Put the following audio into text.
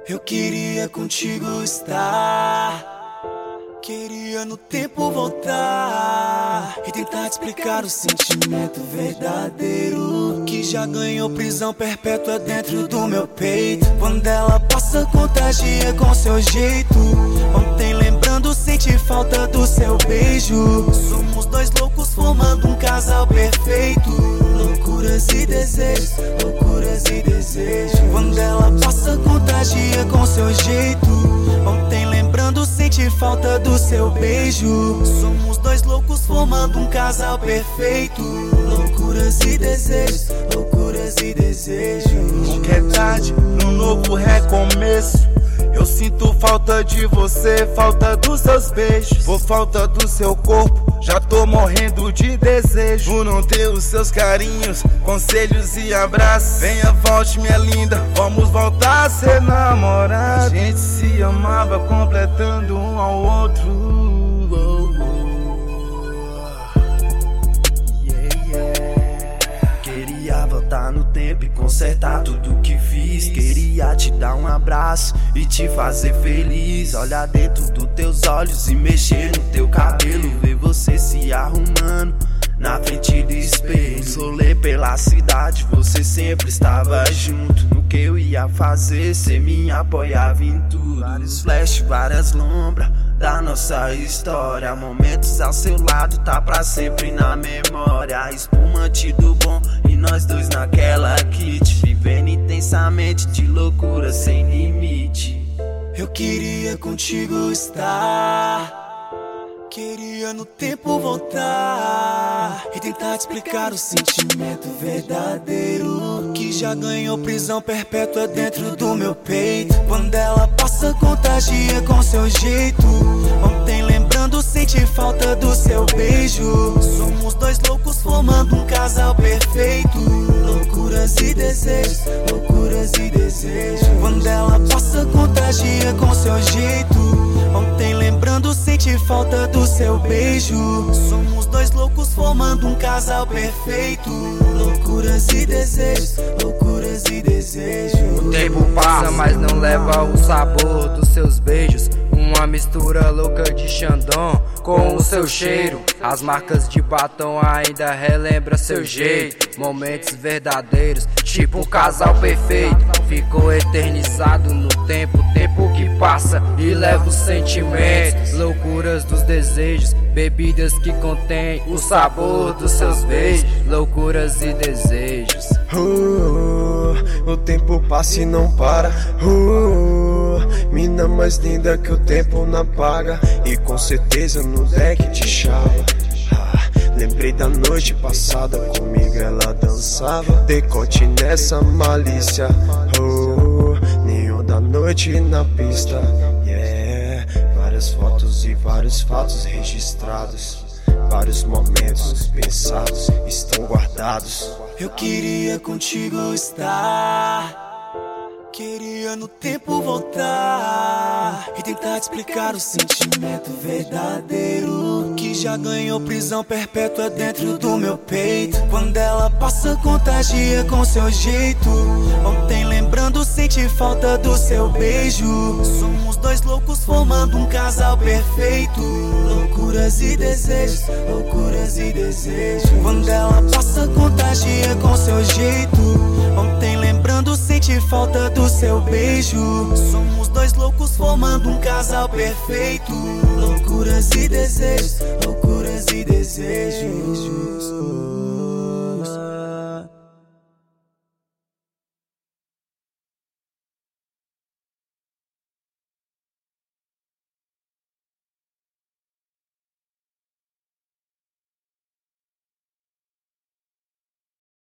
Eu queria contigo estar, queria no tempo voltar e tentar te explicar o sentimento verdadeiro que já ganhou prisão perpétua dentro do meu peito. Quando ela passa, contagia com seu jeito. Ontem lembrando, senti falta do seu beijo. Somos dois loucos formando um casal perfeito. Loucuras e desejos, loucuras e desejos. Quando ela passa, contagia com seu jeito. Ontem lembrando, senti falta do seu beijo. Somos dois loucos formando um casal perfeito. Loucuras e desejos, loucuras e desejos. Nunca é tarde num novo recomeço. Eu sinto falta de você, falta dos seus beijos. Por falta do seu corpo, já tô morrendo de desejo. Por não ter os seus carinhos, conselhos e abraços. Venha, volte minha linda, vamos voltar a ser namorados. A gente se amava completando um ao outro. Queria voltar no tempo e consertar tudo que fiz. Queria te dar um abraço e te fazer feliz. Olhar dentro dos teus olhos e mexer no teu cabelo. Ver você se arrumando na frente do espelho. Solê pela cidade, você sempre estava junto. No que eu ia fazer, cê me apoiava em tudo. Vários flash, várias lombras da nossa história. Momentos ao seu lado, tá pra sempre na memória. Espumante do bom e nós dois naquela kit. Vivendo intensamente de loucura sem limite. Eu queria contigo estar, queria no tempo voltar e tentar te explicar o sentimento verdadeiro que já ganhou prisão perpétua dentro do meu peito. Quando ela passa, contagia com seu jeito. Ontem lembrando, senti falta do seu beijo. Somos dois loucos formando um casal perfeito. Loucuras e desejos, loucuras e desejos. Quando ela passa, contagia com seu jeito. Ontem lembrando, senti falta do seu beijo. Somos dois loucos formando um casal perfeito. Loucuras e desejos, loucuras e desejos. O tempo passa, mas não leva o sabor dos seus beijos. Uma mistura louca de Xandão com o seu cheiro. As marcas de batom ainda relembram seu jeito. Momentos verdadeiros, tipo um casal perfeito. Ficou eternizado no tempo, tempo que passa e leva os sentimentos. Loucuras dos desejos, bebidas que contêm o sabor dos seus beijos. Loucuras e desejos. O tempo passa e não para. Mina mais linda que o tempo não apaga. E com certeza no deck de chava. Lembrei da noite passada, comigo ela dançava. Decote nessa malícia. Nenhum da noite na pista. Yeah. Várias fotos e vários fatos registrados. Vários momentos pensados estão guardados. Eu queria contigo estar, queria no tempo voltar e tentar te explicar o sentimento verdadeiro que já ganhou prisão perpétua dentro do meu peito. Quando ela passa, contagia com seu jeito. Ontem lembrando, senti falta do seu beijo. Somos dois loucos formando um casal perfeito. Loucuras e desejos, loucuras e desejos. Quando ela passa, contagia com seu jeito. Ontem lembrando, senti falta do seu beijo. Somos dois loucos formando um casal perfeito. Loucuras e desejos, loucuras e desejos.